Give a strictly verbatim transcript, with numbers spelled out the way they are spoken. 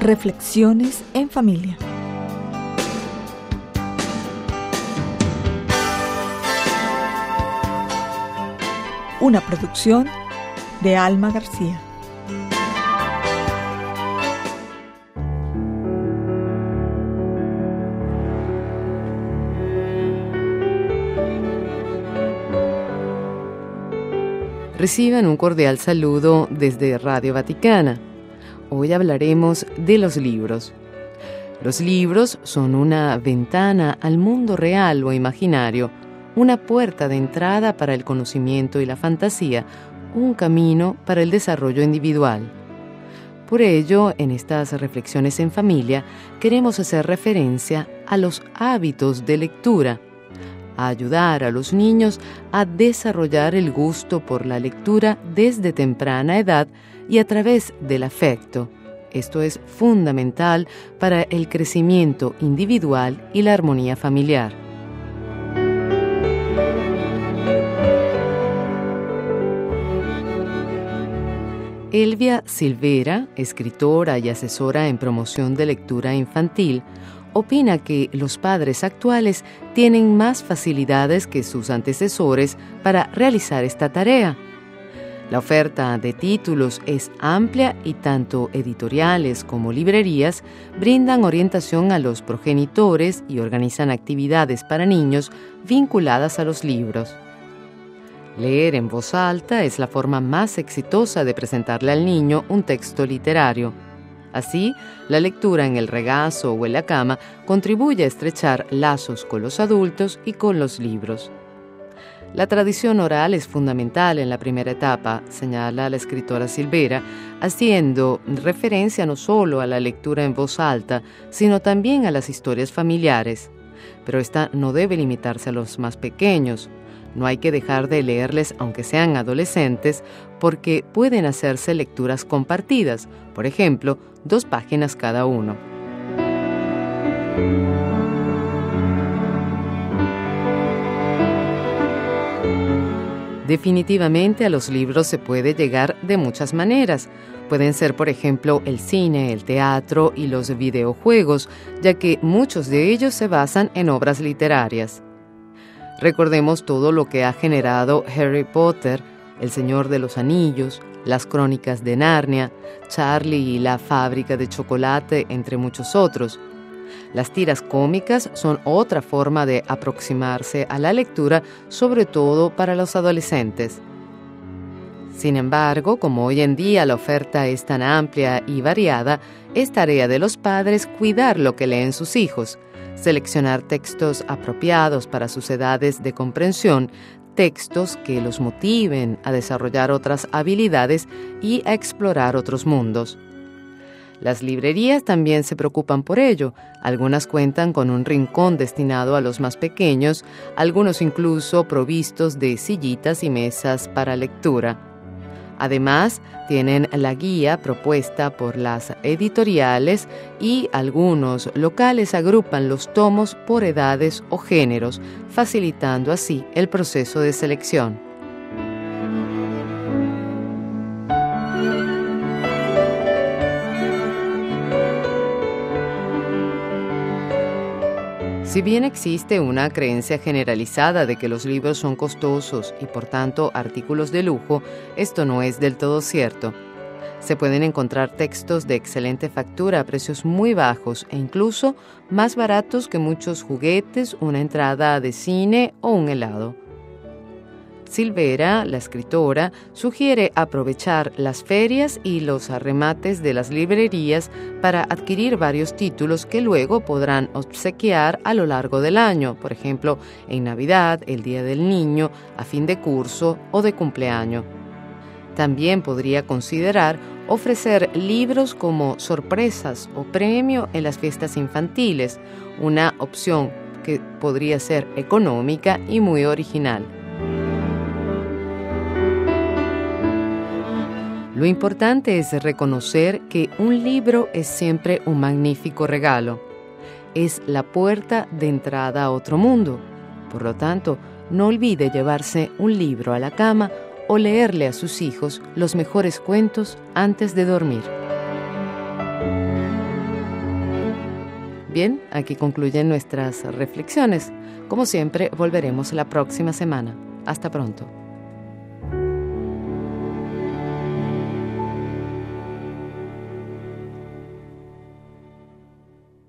Reflexiones en familia. Una producción de Alma García. Reciban un cordial saludo desde Radio Vaticana. Hoy hablaremos de los libros. Los libros son una ventana al mundo real o imaginario, una puerta de entrada para el conocimiento y la fantasía, un camino para el desarrollo individual. Por ello, en estas reflexiones en familia, queremos hacer referencia a los hábitos de lectura, a ayudar a los niños a desarrollar el gusto por la lectura desde temprana edad y a través del afecto. Esto es fundamental para el crecimiento individual y la armonía familiar. Elvia Silvera, escritora y asesora en promoción de lectura infantil, opina que los padres actuales tienen más facilidades que sus antecesores para realizar esta tarea. La oferta de títulos es amplia y tanto editoriales como librerías brindan orientación a los progenitores y organizan actividades para niños vinculadas a los libros. Leer en voz alta es la forma más exitosa de presentarle al niño un texto literario. Así, la lectura en el regazo o en la cama contribuye a estrechar lazos con los adultos y con los libros. La tradición oral es fundamental en la primera etapa, señala la escritora Silvera, haciendo referencia no solo a la lectura en voz alta, sino también a las historias familiares. Pero esta no debe limitarse a los más pequeños. No hay que dejar de leerles aunque sean adolescentes, porque pueden hacerse lecturas compartidas, por ejemplo, dos páginas cada uno. Definitivamente a los libros se puede llegar de muchas maneras. Pueden ser, por ejemplo, el cine, el teatro y los videojuegos, ya que muchos de ellos se basan en obras literarias. Recordemos todo lo que ha generado Harry Potter, El Señor de los Anillos, Las Crónicas de Narnia, Charlie y la Fábrica de Chocolate, entre muchos otros. Las tiras cómicas son otra forma de aproximarse a la lectura, sobre todo para los adolescentes. Sin embargo, como hoy en día la oferta es tan amplia y variada, es tarea de los padres cuidar lo que leen sus hijos, seleccionar textos apropiados para sus edades de comprensión, textos que los motiven a desarrollar otras habilidades y a explorar otros mundos. Las librerías también se preocupan por ello. Algunas cuentan con un rincón destinado a los más pequeños, algunos incluso provistos de sillitas y mesas para lectura. Además, tienen la guía propuesta por las editoriales y algunos locales agrupan los tomos por edades o géneros, facilitando así el proceso de selección. Si bien existe una creencia generalizada de que los libros son costosos y por tanto artículos de lujo, esto no es del todo cierto. Se pueden encontrar textos de excelente factura a precios muy bajos e incluso más baratos que muchos juguetes, una entrada de cine o un helado. Silvera, la escritora, sugiere aprovechar las ferias y los remates de las librerías para adquirir varios títulos que luego podrán obsequiar a lo largo del año, por ejemplo, en Navidad, el Día del Niño, a fin de curso o de cumpleaños. También podría considerar ofrecer libros como sorpresas o premio en las fiestas infantiles, una opción que podría ser económica y muy original. Lo importante es reconocer que un libro es siempre un magnífico regalo. Es la puerta de entrada a otro mundo. Por lo tanto, no olvide llevarse un libro a la cama o leerle a sus hijos los mejores cuentos antes de dormir. Bien, aquí concluyen nuestras reflexiones. Como siempre, volveremos la próxima semana. Hasta pronto.